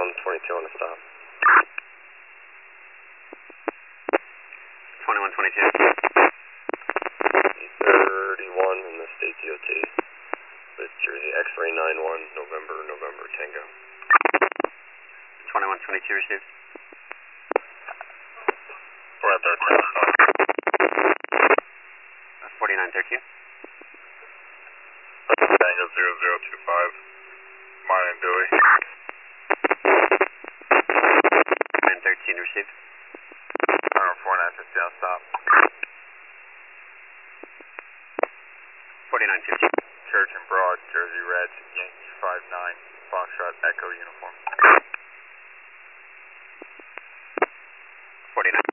2122 on the stop. 2122. 31 in the state DOT. With Jersey X-ray 91, November Tango. 2122 received. We're at 13. 4913. Tango 0025. Mine and Dewey. 913 received. 4950 on stop. 4950. Church and Broad, Jersey Reds, Yankee 59, Foxtrot Echo uniform. 49.